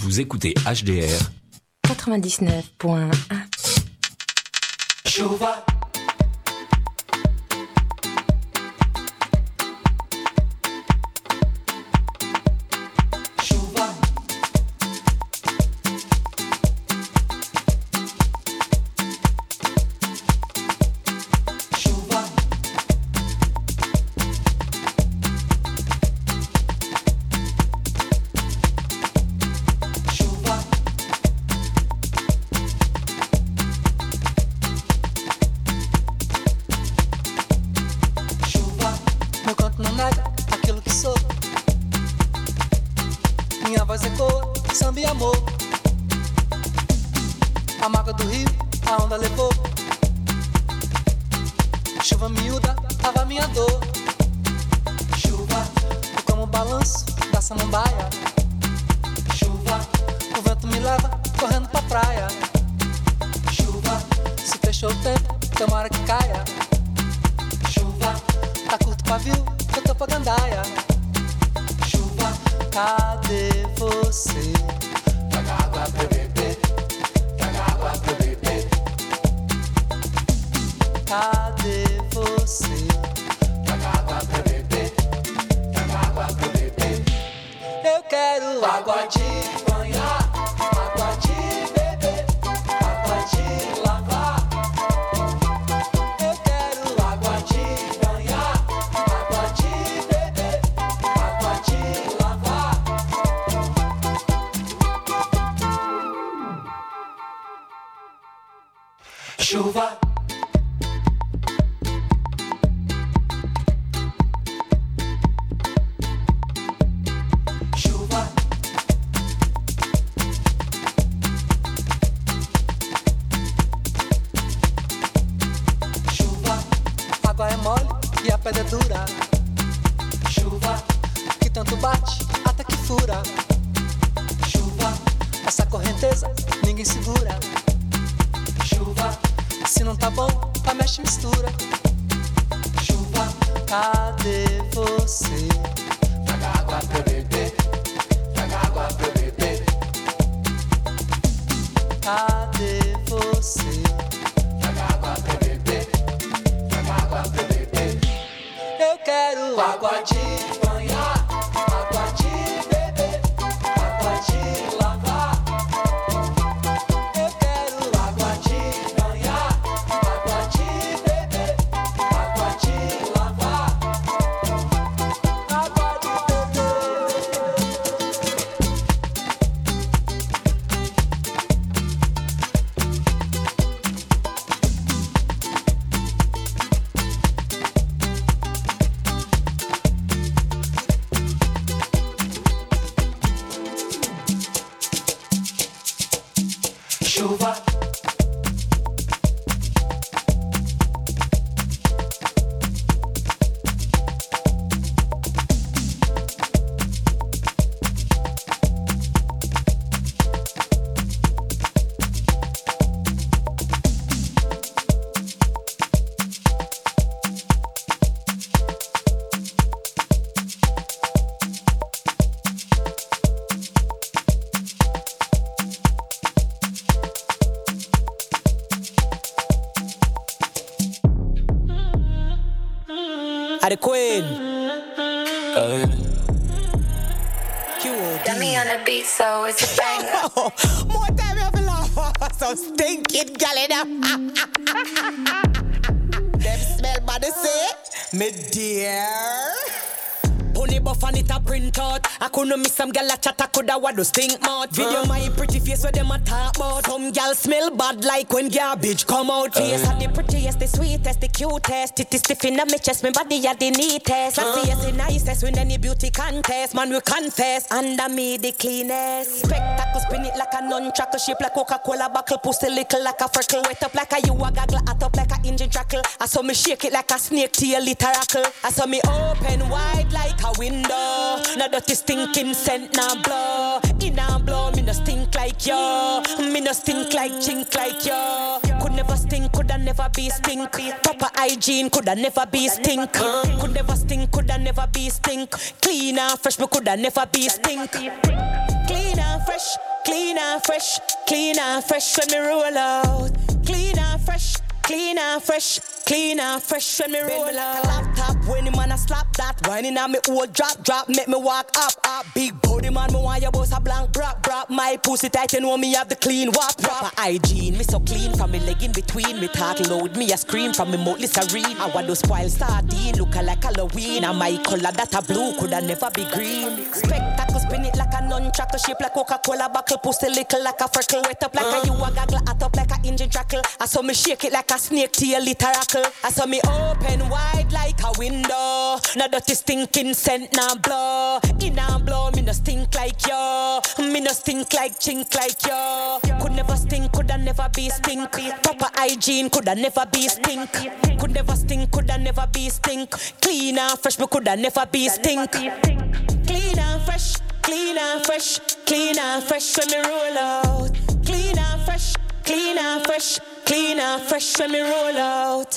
Vous écoutez HDR 99.1. Chuva. Minha voz ecoa, samba e amor. A mágoa do rio, a onda levou. Chuva miúda, lava minha dor. Chuva, eu como o balanço da samambaia. Chuva, o vento me leva correndo pra praia. Chuva, se fechou o tempo, tomara que caia. Chuva, tá curto o pavio, eu tô pra gandaia. Chuva, cadê você? Traga água pra eu beber. Traga água pra eu beber. Cadê você? Traga água pra eu beber. Traga água pra eu beber. Eu quero Água de banhar, água de beber, água de lavar. Eu quero Água de banhar, água de beber, água de lavar. Chuva. Chuva. Chuva. água é mole e a pedra é dura. Chuva. Que tanto bate até que fura. Chuva. Essa correnteza ninguém segura. Chuva. Se não tá bom, a mexe e mistura. Chuva. Cadê você? Traga água pra eu beber. Traga água pra eu beber. Cadê você? Traga água pra eu beber. Traga água pra eu beber. Eu quero Água de banhar, água de beber, água de lavar. Eu quero Água de banhar, água de beber, água de lavar. água de beber. Chuva. The Queen. Got me on the beat, so it's a banger. More time you have to laugh. So stinking gal in them. Them smell bad to say, me dear. Pony buff and it a print out. I couldn't miss some gal a chat, I coulda what do stink mouth. Video my pretty face where them a talk about. Some gal smell bad like when garbage come out. Face are the prettiest, the sweetest, the cutest. It is stiff in my chest, my body are the neatest. I see the nicest win any beauty contest. Man we confess, under me the cleanest. Spectacle spin it like a non-trackle, shape like Coca-Cola buckle, pussy little like a freckle. Wet up like a you a gaggle, hot up like a engine trackle. I saw me shake it like a snake tail literacle. I saw me open wide like a window. No dirty stinking scent now blow. In and blow, me no stink like yo. Me no stink like chink like yo. Could never stink, coulda never be stink. Proper hygiene, coulda never be stink. Could never stink, coulda never be stink. Clean and fresh, me coulda never be stink. Clean and fresh, clean and fresh, clean and fresh when me roll out. Clean and fresh, clean and fresh, clean and fresh when me roll out. Laptop when the man a slap that, whining on me old drop, make me walk up. Big body man, me want your boss a blank brap. My pussy tight, you know me have the clean wap. Proper hygiene, me so clean from me leg in between. Me talk loud, me a scream from me mouth serene. I want those spoil sardine, look like Halloween. And my color that a blue coulda never be green. Spectacle spin it like a nunchuck, shape like Coca-Cola buckle, pussy little like a freckle. Wet up like a you a gaggle, hot up like a engine trackle. I saw me shake it like a snake tail literacle. I saw me open wide like a window. No dirty stinking scent now blow. In and blow, me no stink like yo. Me no stink like chink like yo. Could never stink, coulda never be stink. Proper hygiene, coulda never be stink. Could never stink, coulda never be stink. Clean and fresh, me coulda never be stink. Clean and fresh, clean and fresh, clean and fresh when me roll out. Clean and fresh, clean and fresh, clean and fresh when me roll out.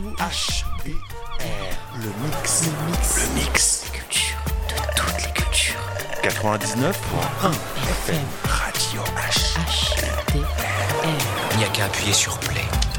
Le mix. Culture, de toutes les cultures. 99.1 FM. Radio H. HDR. Il n'y a qu'à appuyer sur play.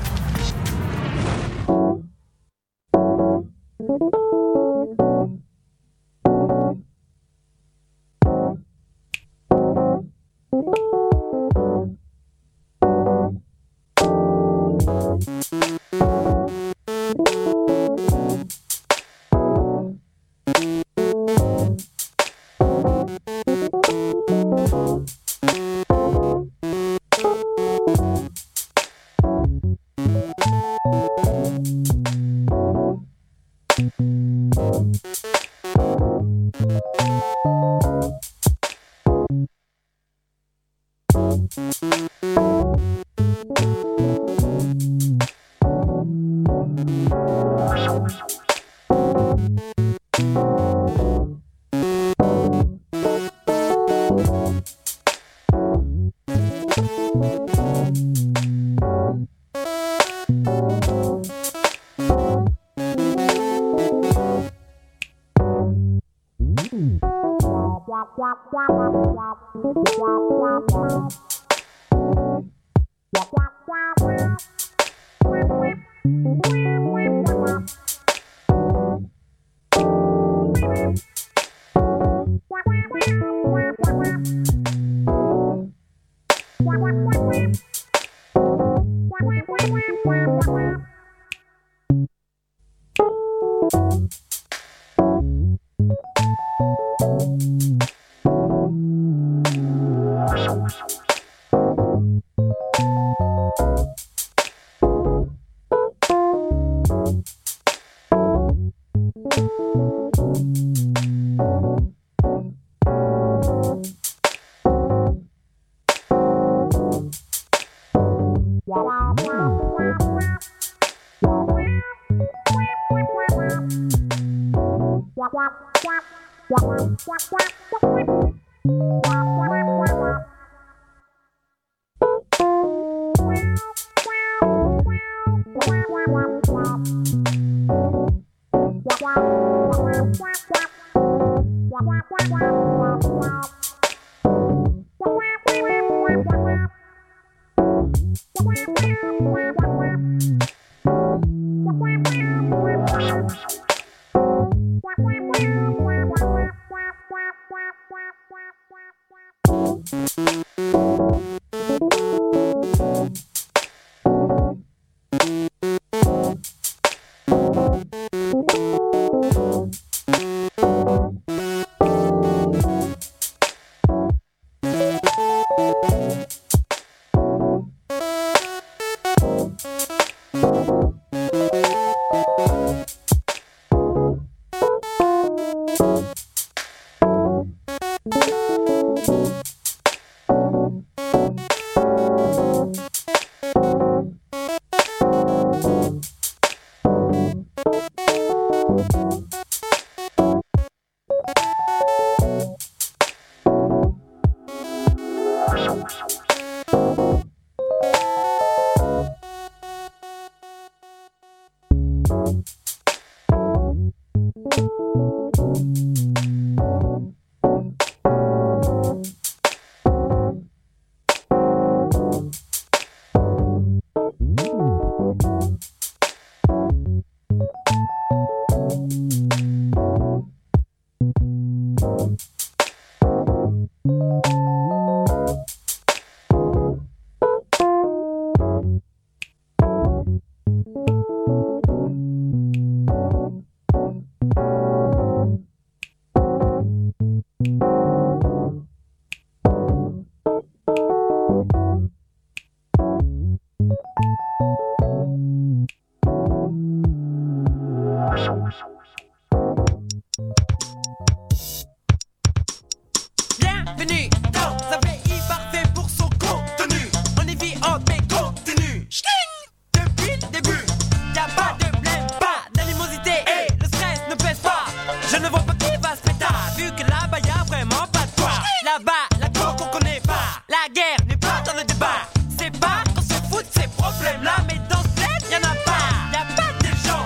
Bienvenue dans un pays parfait pour son contenu. On y vit en paix continue. Depuis le début, y'a pas de blême, pas d'animosité et le stress ne pèse pas. Je ne vois pas qui va se pétard, vu que là-bas y'a vraiment pas de quoi. Là-bas, la cour qu'on connaît pas, la guerre n'est pas dans le débat. C'est pas qu'on se fout de ces problèmes-là, mais dans ce bled y'en a pas. Y'a pas de gens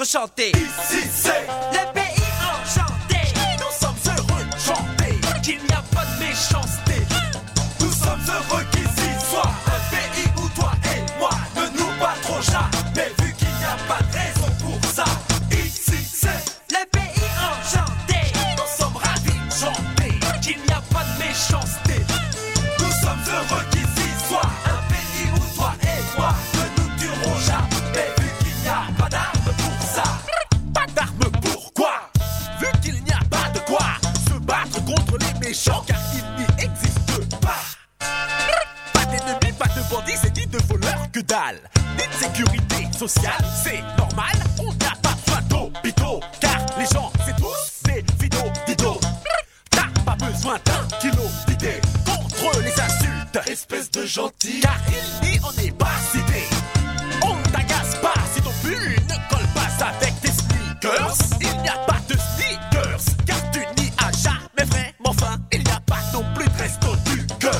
enchanté. Ici c'est le pays enchanté. Nous sommes heureux de chanter Qu'il n'y a pas de méchanceté. Nous sommes heureux qu'ici soit un pays où toi et moi ne nous battrons jamais, vu qu'il n'y a pas de raison pour ça. Ici c'est le pays enchanté. Nous sommes ravis de chanter Qu'il n'y a pas de méchanceté. Nous sommes heureux qu'ici soit un pays où toi et moi ne nous tuerons jamais, vu qu'il n'y a pas d'armes pour ça. Pas d'armes pourquoi? Vu qu'il n'y a pas de quoi se battre contre les méchants, car il n'y existe pas. Pas d'ennemis, pas de bandits, c'est ni de voleurs que dalle. Ni de sécurité sociale, c'est normal. On n'a pas besoin d'hôpitaux, car les gens c'est tous des didos. T'as pas besoin d'un kilo d'idées contre les insultes, Espèce de gentil, car il n'y en est pas cité. On ne t'agace pas si ton pull ne colle pas avec tes sneakers. Il n'y a pas de sneakers, car tu n'y as jamais vraiment faim. Il n'y a pas non plus de resto du cœur.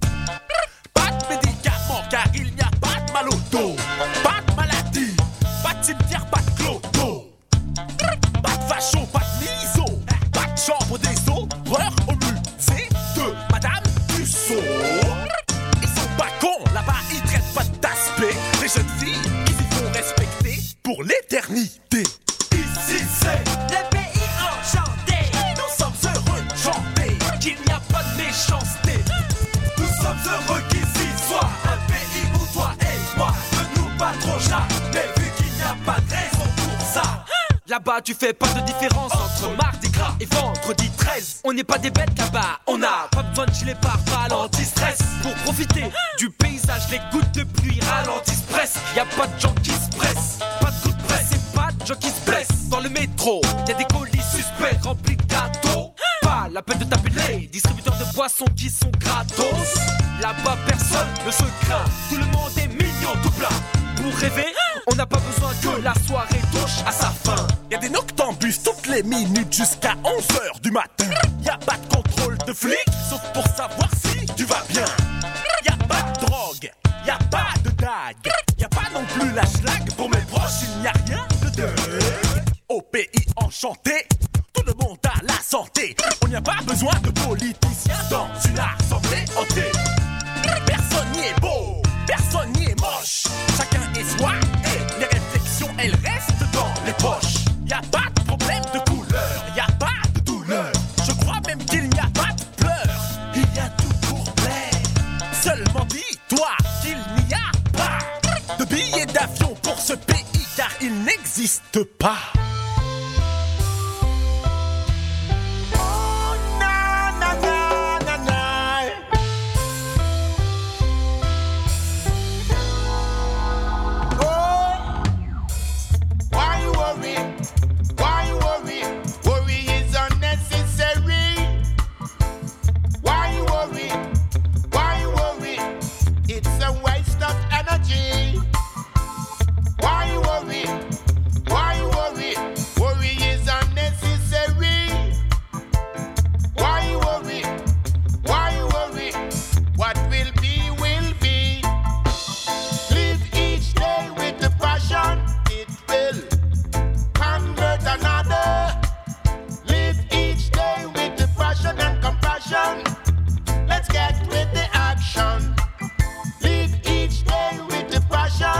Pas de médicaments, car il n'y a pas de mal au dos. Pas de maladie, pas de cimetière, pas de clodo. Pas de facho, pas de miso. Pas de chambre des horreurs au musée de Madame Tussaud. Ils sont pas cons, là-bas ils traitent pas d'aspect. Les jeunes filles, ils y font respecter pour l'éternité. ici c'est Le pays enchanté. Nous sommes heureux de chanter Qu'il n'y a pas de méchanceté. Nous sommes heureux qu'ici soit un pays où toi et moi ne nous battrons jamais, vu qu'il n'y a pas de raison pour ça. Là-bas tu fais pas de différence entre mardi gras et vendredi 13. On n'est pas des bêtes là-bas, on n'a pas besoin de gilet pare-balles anti-stress. Pour profiter du paysage, les gouttes de pluie ralentissent presque. Y a pas de gens qui se pressent, pas de coups de presse et pas de gens qui se blessent. Dans le métro, y a des colis suspects remplis de gâteaux. Pas la peine de taper les distributeurs de boissons qui sont gratos. Là-bas personne ne se craint, tout le monde est mignon tout plat. Pour rêver, on n'a pas besoin que la soirée touche à sa fin. Y a des noctambules toutes les minutes jusqu'à 11h du matin. Y a pas de contrôle de flic, sauf pour savoir si tu vas bien. Y a pas de drogue, y a pas de dague. Y a pas non plus la schlag, pour mes proches il n'y a rien de dingue. Au pays enchanté, tout le monde a la santé. On n'y a pas besoin de politiciens dans une assemblée hantée. Personne n'y est beau, personne n'y est moche. Chacun est soi et les réflexions elles restent dans les poches. Y a pas de problème de couleur, y a pas de douleur. Je crois même qu'il n'y a pas de pleurs. Il y a tout pour plaire. Seulement dis-toi qu'il n'y a pas de billets d'avion pour ce pays, car il n'existe pas. Let's get with the action. Live each day with the passion.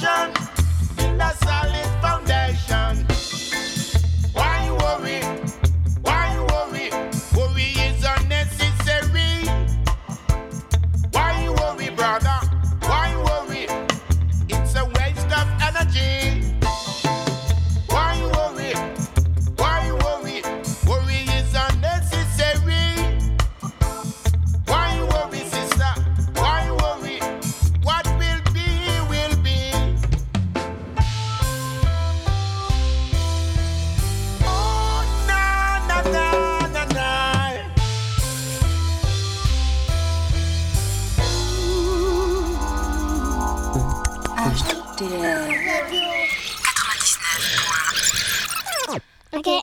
passion, build a solid foundation. Why you worry? Why you worry? Worry is unnecessary. Why you worry, brother? Why you worry? It's a waste of energy. Why you worry? Why you worry? Worry is unnecessary. Why you worry, sister? Why you worry? What will be, will be. Oh, na, na, na, na, na. Ok.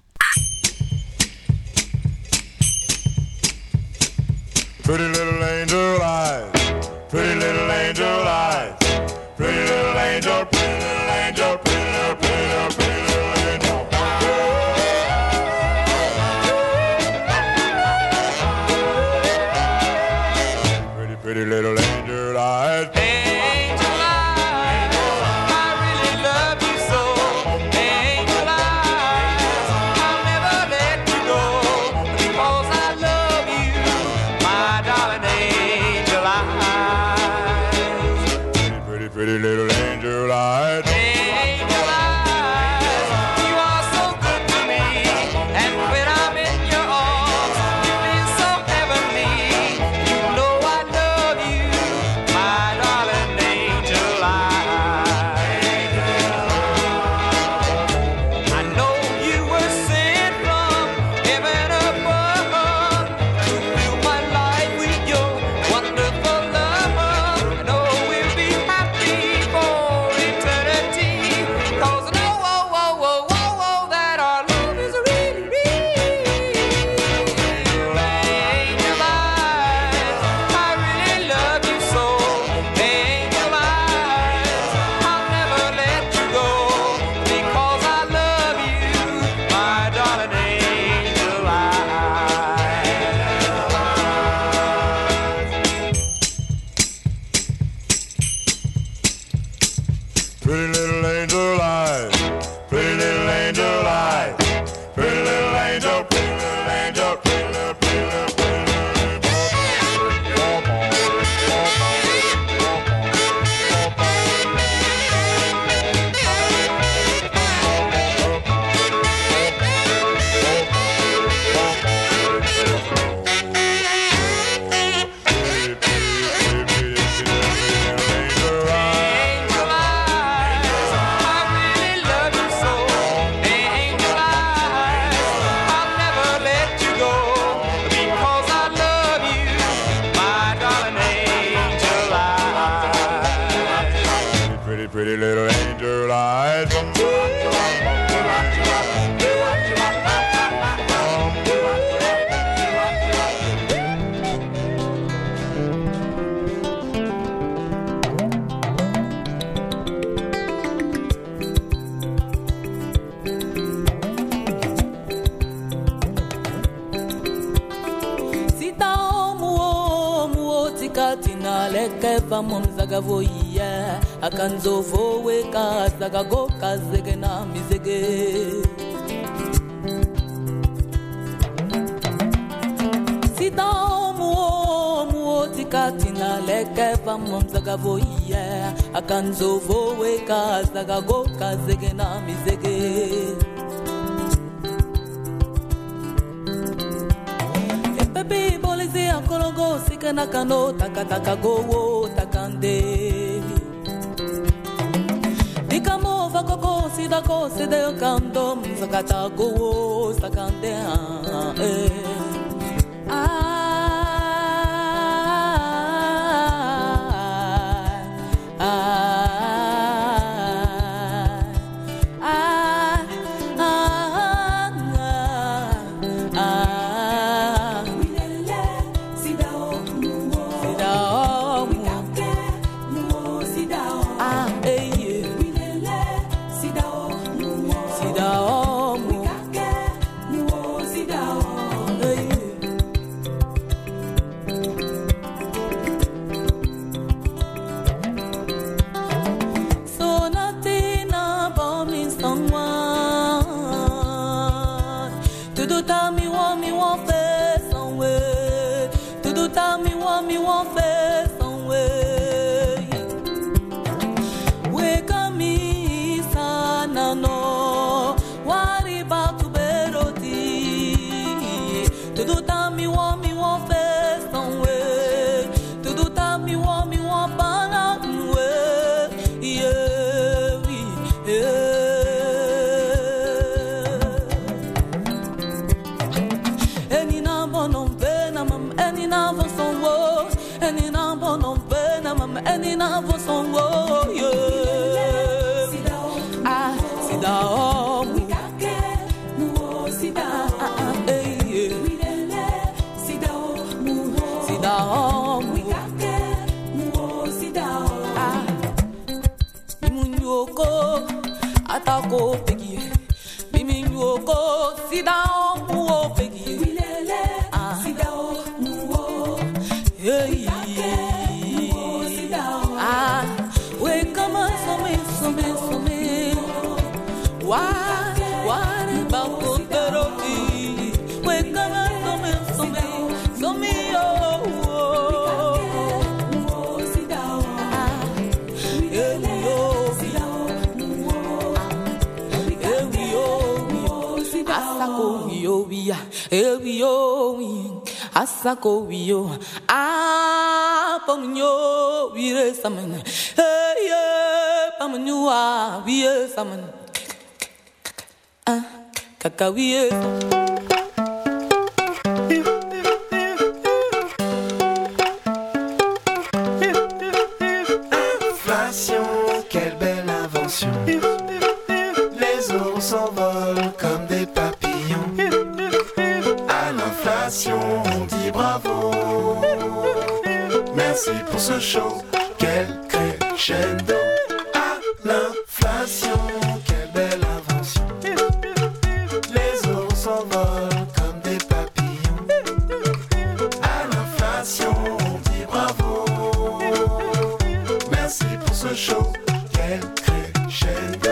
Pretty little angel eyes, pretty little angel eyes, pretty little angel, pretty little angel, pretty little, pretty little, pretty little angel. Pretty, pretty little angel eyes. Angel eyes, I really love you so. Angel eyes, I'll never let you go because I love you, my darling angel eyes. Pretty, pretty little angel eyes. Angel eyes, you are so good to me, and when I'm in your arms, you feel so heavenly. You know I love you, my darling angel eyes. I know you were sent from heaven above to fill my life with your wonderful love. I know we'll be happy for eternity, 'cause I know, that our love is really real. Angel eyes, I really love you so. Angel eyes, I'll never let you go because I love you, my darling angel Pretty little angel eyes, pretty little angel eyes, pretty little angel, pretty little angel, pretty little, pretty little, pretty Angel eyes, I really love you so. Angel eyes, I'll never let you go because I love you, my darling angel eyes. pretty, pretty little angel eyes. Sita muo tikati na leke famomzaga voye akanzovo weka zaga goka zege na mizege. Sita muo tikati na leke famomzaga voye akanzovo weka zaga goka zege na mizege. Baby, police akologo sikana kano takataka go takande. Dikamo vakoko sidako sede kandom sakata go sakande. Hey. na vosongo ah sida o wikake mu sida sida o wikake mu sida ah imunyoko atako pegi bimunyoko sida o pegi sida o hey ah we come on some why about Koteroki we come on some Asako wio pamunyo vire saman pamunyo vire saman kaka vire Inflation, quelle belle invention. Les ours s'envolent comme des papillons. À l'inflation, on dit bravo. Merci pour ce show, quel crescendo. À l'inflation, quelle belle invention. Les ours s'envolent comme des papillons. À l'inflation, on dit bravo. Merci pour ce show, quel crescendo.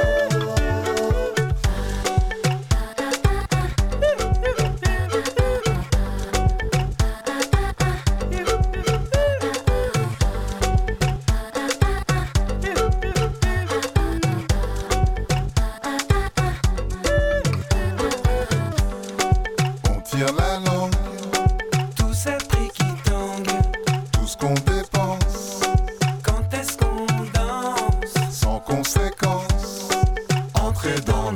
On tire la langue, Tous ces prix qui tanguent, tout ce qu'on dépense, quand est-ce qu'on danse? sans conséquence. Entrez dans